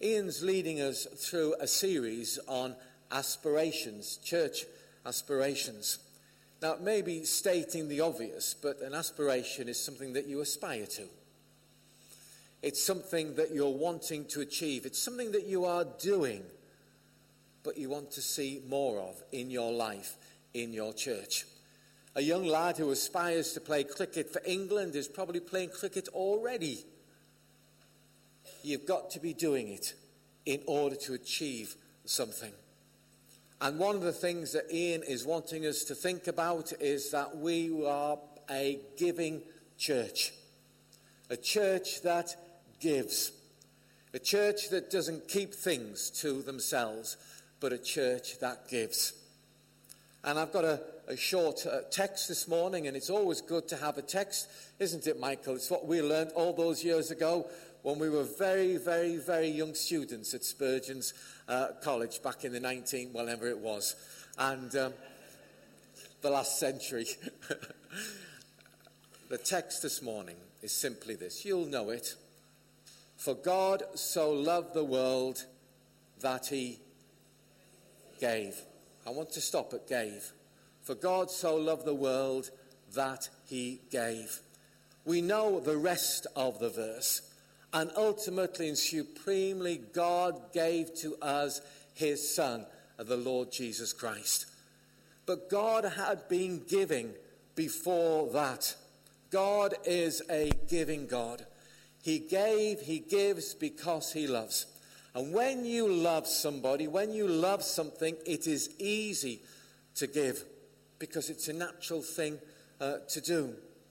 Ian's leading us through a series on aspirations, church aspirations. Now, it may be stating the obvious, but an aspiration is something that you aspire to. It's something that you're wanting to achieve. It's something that you are doing, but you want to see more of in your life, in your church. A young lad who aspires to play cricket for England is probably playing cricket already. You've got to be doing it in order to achieve something. And one of the things that Ian is wanting us to think about is that we are a giving church. A church that gives. A church that doesn't keep things to themselves, but a church that gives. And I've got a short text this morning, and it's always good to have a text, isn't it, Michael? It's what we learned all those years ago when we were very, very, very young students at Spurgeon's College back in the whenever it was, and the last century. The text this morning is simply this. You'll know it. For God so loved the world that he gave. I want to stop at gave. For God so loved the world that he gave. We know the rest of the verse. And ultimately and supremely, God gave to us his Son, the Lord Jesus Christ. But God had been giving before that. God is a giving God. He gave, he gives because he loves. And when you love somebody, when you love something, it is easy to give because it's a natural thing to do.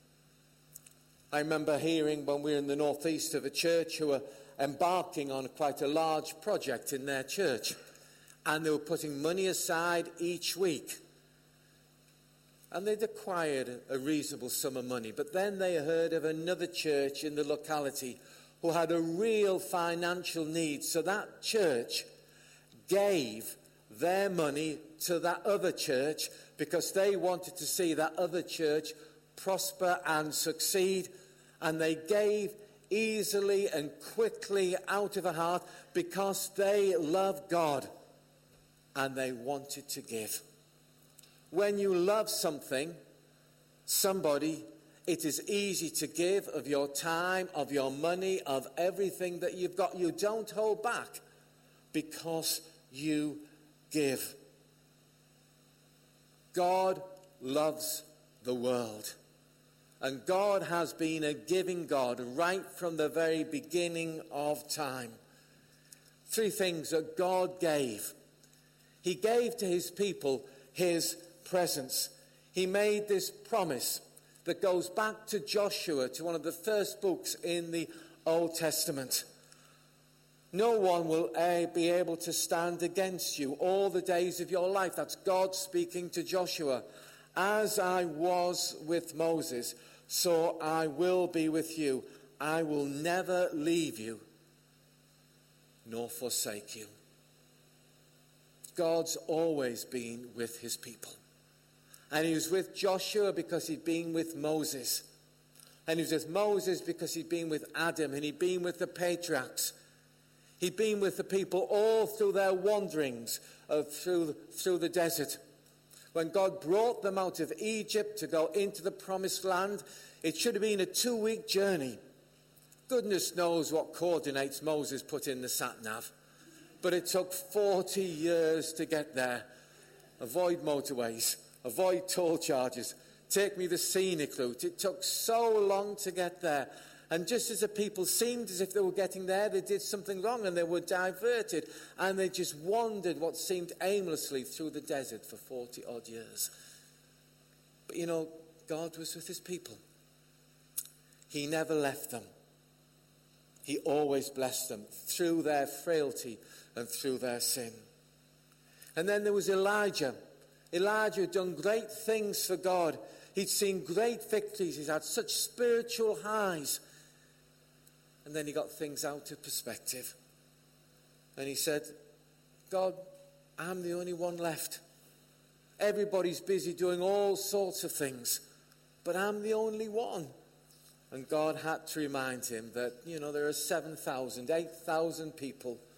I remember hearing when we were in the northeast of a church who were embarking on quite a large project in their church. And they were putting money aside each week. And they'd acquired a reasonable sum of money. But then they heard of another church in the locality who had a real financial need. So that church gave their money to that other church because they wanted to see that other church prosper and succeed. And they gave easily and quickly out of a heart because they love God and they wanted to give. When you love somebody, it is easy to give of your time, of your money, of everything that you've got. You don't hold back because you give. God loves the world. And God has been a giving God right from the very beginning of time. Three things that God gave. He gave to his people his presence. He made this promise that goes back to Joshua, to one of the first books in the Old Testament. No one will be able to stand against you all the days of your life. That's God speaking to Joshua. As I was with Moses, so I will be with you. I will never leave you nor forsake you. God's always been with his people. And he was with Joshua because he'd been with Moses. And he was with Moses because he'd been with Adam and he'd been with the patriarchs. He'd been with the people all through their wanderings through the desert. When God brought them out of Egypt to go into the promised land, it should have been a 2-week journey. Goodness knows what coordinates Moses put in the sat-nav. But it took 40 years to get there. Avoid motorways, avoid toll charges, take me the scenic route. It took so long to get there. And just as the people seemed as if they were getting there, they did something wrong and they were diverted. And they just wandered what seemed aimlessly through the desert for 40-odd years. But you know, God was with his people. He never left them. He always blessed them through their frailty and through their sin. And then there was Elijah. Elijah had done great things for God. He'd seen great victories. He'd had such spiritual highs. And then he got things out of perspective. And he said, God, I'm the only one left. Everybody's busy doing all sorts of things, but I'm the only one. And God had to remind him that, there are 7,000, 8,000 people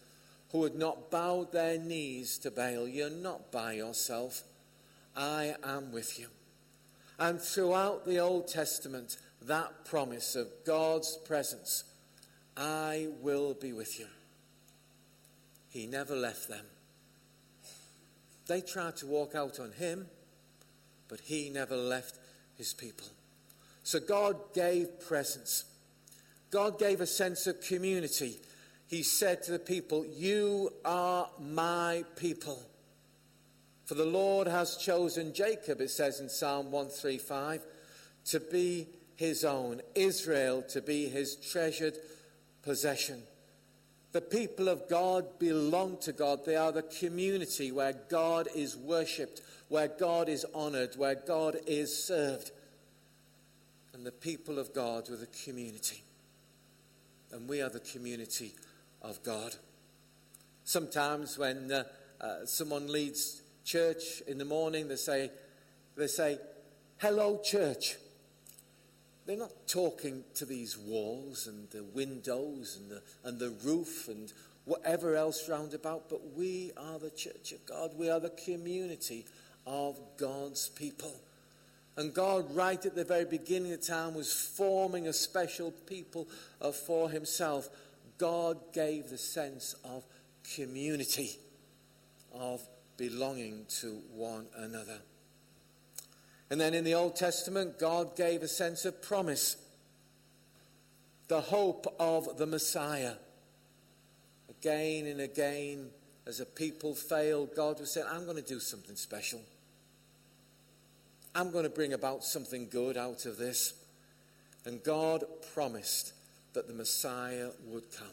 who had not bowed their knees to Baal. You're not by yourself. I am with you. And throughout the Old Testament, that promise of God's presence, I will be with you. He never left them. They tried to walk out on him, but he never left his people. So God gave presence. God gave a sense of community. He said to the people, you are my people. For the Lord has chosen Jacob, it says in Psalm 135, to be his own, Israel to be his treasured possession. The people of God belong to God. They are the community where God is worshipped, where God is honored, where God is served. And the people of God were the community. And we are the community of God. Sometimes when someone leads church in the morning, they say, hello, church. They're not talking to these walls and the windows and the roof and whatever else round about, but we are the church of God. We are the community of God's people. And God, right at the very beginning of time, was forming a special people for himself. God gave the sense of community, of belonging to one another. And then in the Old Testament, God gave a sense of promise, the hope of the Messiah. Again and again, as a people failed, God was saying, I'm going to do something special. I'm going to bring about something good out of this. And God promised that the Messiah would come.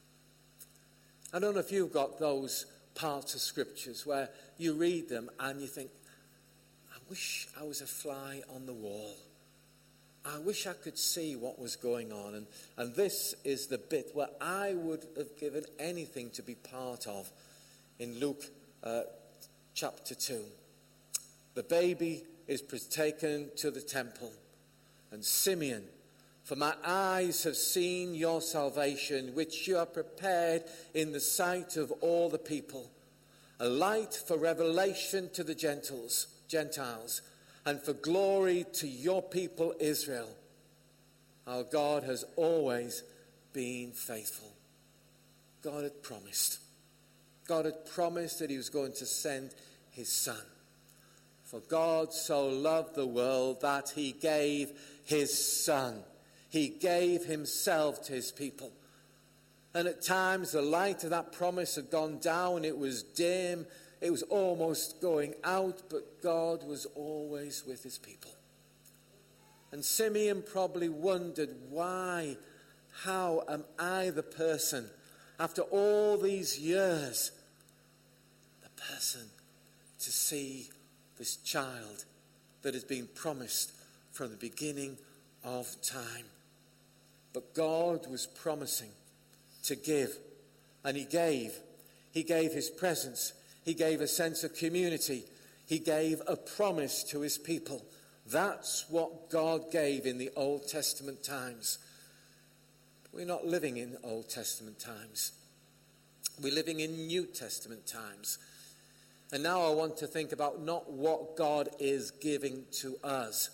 I don't know if you've got those parts of scriptures where you read them and you think, I wish I was a fly on the wall. I wish I could see what was going on. And this is the bit where I would have given anything to be part of in Luke chapter 2. The baby is taken to the temple. And Simeon, for my eyes have seen your salvation, which you have prepared in the sight of all the people, a light for revelation to the Gentiles, and for glory to your people Israel. Our God has always been faithful. God had promised. God had promised that he was going to send his son. For God so loved the world that he gave his son. He gave himself to his people. And at times the light of that promise had gone down. It was dim. It was almost going out, but God was always with his people. And Simeon probably wondered, why, how am I the person, after all these years, the person to see this child that has been promised from the beginning of time? But God was promising to give, and he gave. He gave his presence. He gave a sense of community. He gave a promise to his people. That's what God gave in the Old Testament times. We're not living in Old Testament times. We're living in New Testament times. And now I want to think about not what God is giving to us,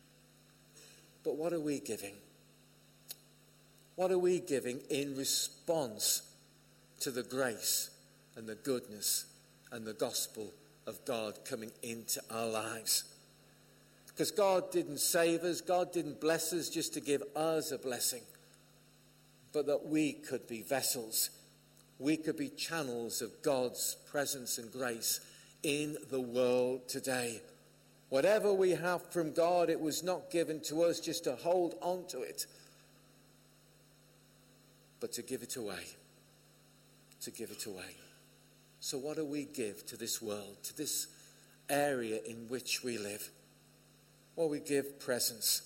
but what are we giving? What are we giving in response to the grace and the goodness and the gospel of God coming into our lives? Because God didn't save us, God didn't bless us just to give us a blessing, but that we could be vessels. We could be channels of God's presence and grace in the world today. Whatever we have from God, it was not given to us just to hold on to it, but to give it away. To give it away. So what do we give to this world, to this area in which we live? Well, we give presence.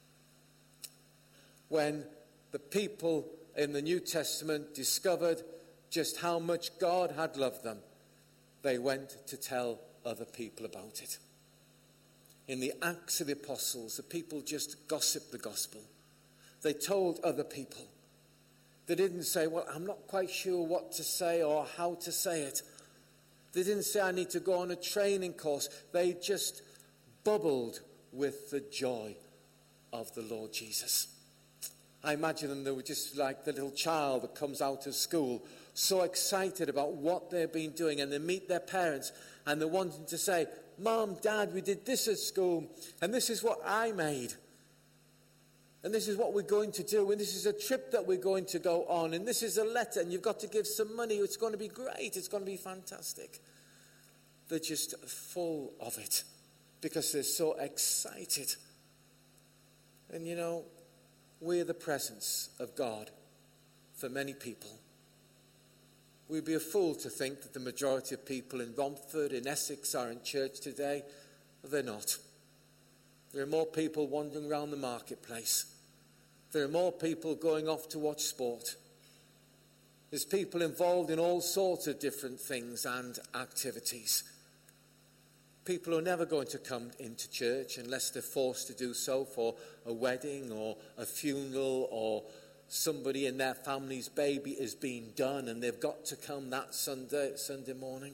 When the people in the New Testament discovered just how much God had loved them, they went to tell other people about it. In the Acts of the Apostles, the people just gossiped the gospel. They told other people. They didn't say, well, I'm not quite sure what to say or how to say it. They didn't say, I need to go on a training course. They just bubbled with the joy of the Lord Jesus. I imagine them, they were just like the little child that comes out of school, so excited about what they've been doing, and they meet their parents and they're wanting to say, Mom, Dad, we did this at school, and this is what I made. And this is what we're going to do, and this is a trip that we're going to go on, and this is a letter, and you've got to give some money. It's going to be great. It's going to be fantastic. They're just full of it because they're so excited. And you know, we're the presence of God for many people. We'd be a fool to think that the majority of people in Romford, in Essex, are in church today. They're not. There are more people wandering around the marketplace. There are more people going off to watch sport. There's people involved in all sorts of different things and activities. People are never going to come into church unless they're forced to do so for a wedding or a funeral, or somebody in their family's baby is being done and they've got to come that Sunday morning.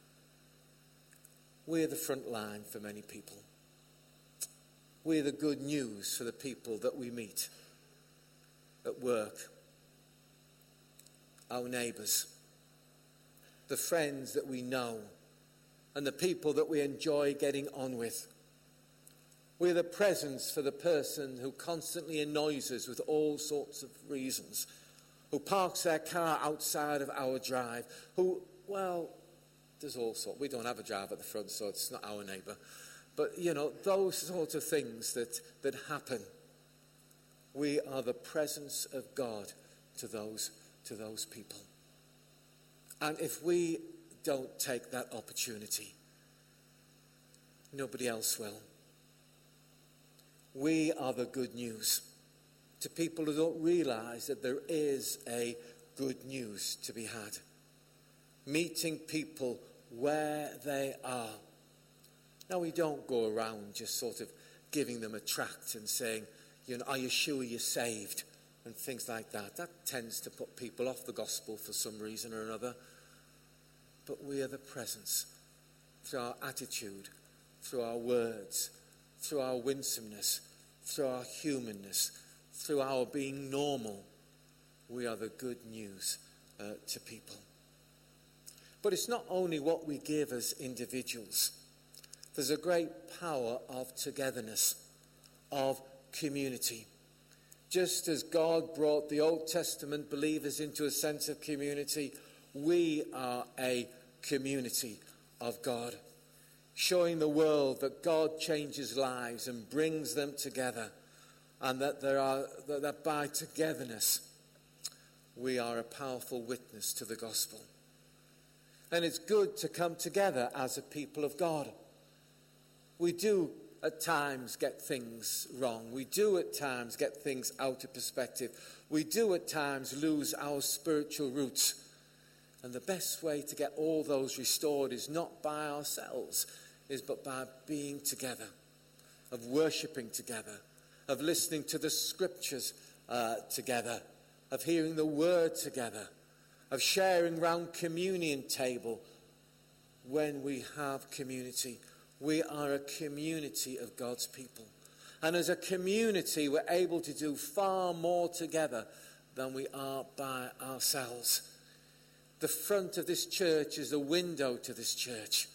We're the front line for many people. We're the good news for the people that we meet at work, our neighbours, the friends that we know, and the people that we enjoy getting on with. We're the presence for the person who constantly annoys us with all sorts of reasons, who parks their car outside of our drive, who, well, there's all sorts. We don't have a drive at the front, so it's not our neighbour. But, you know, those sorts of things that happen. We are the presence of God to those people. And if we don't take that opportunity, nobody else will. We are the good news to people who don't realise that there is a good news to be had. Meeting people where they are. Now, we don't go around just sort of giving them a tract and saying, you know, are you sure you're saved? And things like that. That tends to put people off the gospel for some reason or another. But we are the presence through our attitude, through our words, through our winsomeness, through our humanness, through our being normal. We are the good news to people. But it's not only what we give as individuals. There's a great power of togetherness, of community. Just as God brought the Old Testament believers into a sense of community, we are a community of God, showing the world that God changes lives and brings them together, and that by togetherness we are a powerful witness to the gospel. And it's good to come together as a people of God. We do at times get things wrong. We do at times get things out of perspective. We do at times lose our spiritual roots. And the best way to get all those restored is not by ourselves, but by being together, of worshipping together, of listening to the scriptures together, of hearing the word together, of sharing round communion table when we have community. We are a community of God's people. And as a community, we're able to do far more together than we are by ourselves. The front of this church is a window to this church.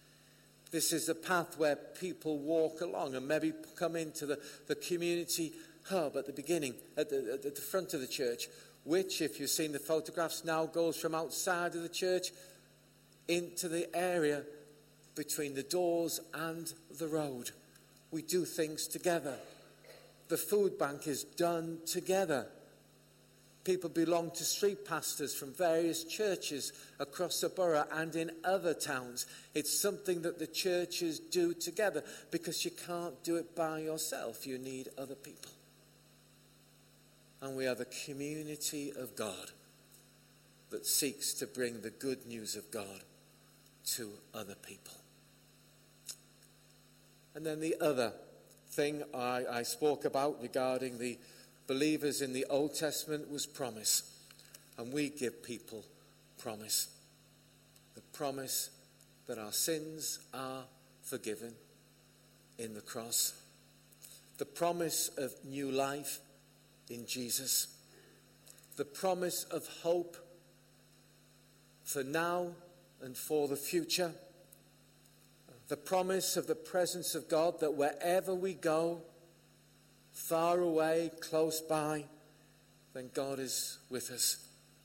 This is the path where people walk along and maybe come into the community hub at the beginning, at the front of the church, which, if you've seen the photographs, now goes from outside of the church into the area between the doors and the road. We do things together. The food bank is done together. People belong to street pastors from various churches across the borough and in other towns. It's something that the churches do together because you can't do it by yourself. You need other people. And we are the community of God that seeks to bring the good news of God to other people. And then the other thing I spoke about regarding the believers in the Old Testament was promise. And we give people promise. The promise that our sins are forgiven in the cross. The promise of new life in Jesus. The promise of hope for now and for the future. The promise of the presence of God, that wherever we go, far away, close by, then God is with us.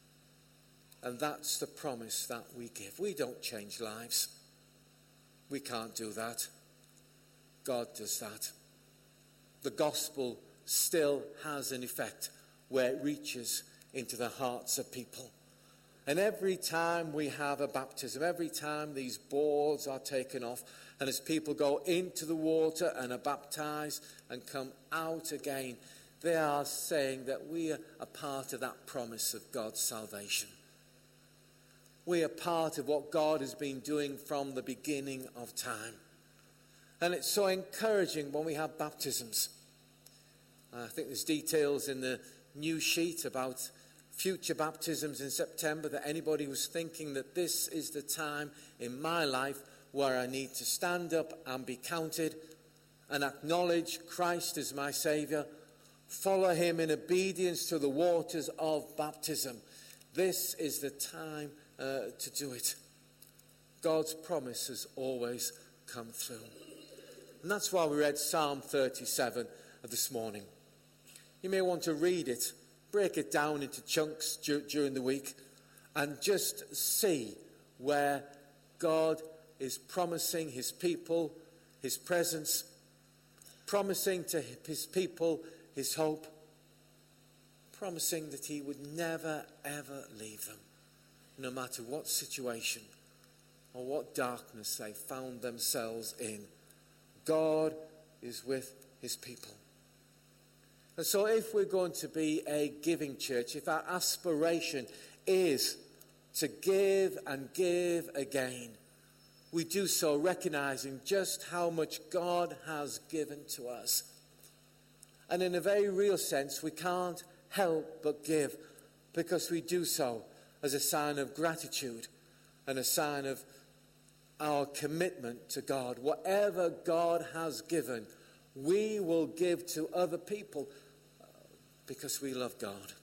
And that's the promise that we give. We don't change lives. We can't do that. God does that. The gospel still has an effect where it reaches into the hearts of people. And every time we have a baptism, every time these boards are taken off, and as people go into the water and are baptized and come out again, they are saying that we are a part of that promise of God's salvation. We are part of what God has been doing from the beginning of time. And it's so encouraging when we have baptisms. I think there's details in the news sheet about future baptisms in September, that anybody who's thinking that this is the time in my life where I need to stand up and be counted and acknowledge Christ as my Saviour, follow him in obedience to the waters of baptism. This is the time to do it. God's promise has always come through. And that's why we read Psalm 37 this morning. You may want to read it, break it down into chunks during the week, and just see where God is promising his people his presence, promising to his people his hope, promising that he would never, ever leave them, no matter what situation or what darkness they found themselves in. God is with his people. And so if we're going to be a giving church, if our aspiration is to give and give again, we do so recognizing just how much God has given to us. And in a very real sense, we can't help but give, because we do so as a sign of gratitude and a sign of our commitment to God. Whatever God has given, we will give to other people because we love God,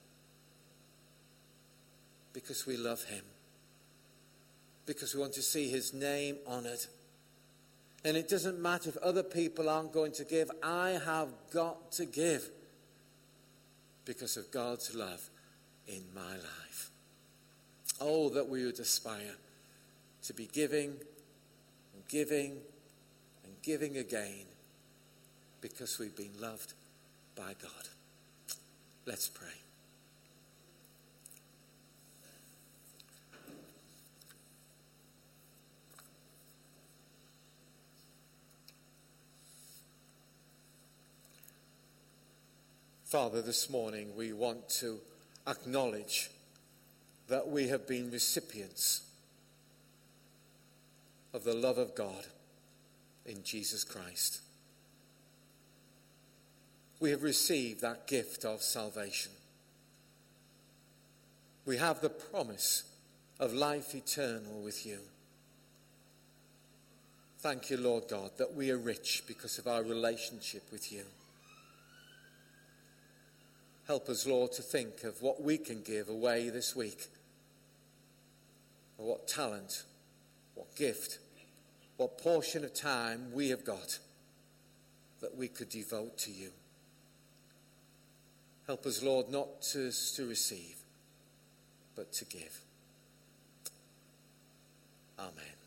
because we love him, because we want to see his name honored. And it doesn't matter if other people aren't going to give. I have got to give because of God's love in my life. Oh, that we would aspire to be giving and giving and giving again because we've been loved by God. Let's pray. Father, this morning we want to acknowledge that we have been recipients of the love of God in Jesus Christ. We have received that gift of salvation. We have the promise of life eternal with you. Thank you, Lord God, that we are rich because of our relationship with you. Help us, Lord, to think of what we can give away this week. Or what talent, what gift, what portion of time we have got that we could devote to you. Help us, Lord, not just to receive, but to give. Amen.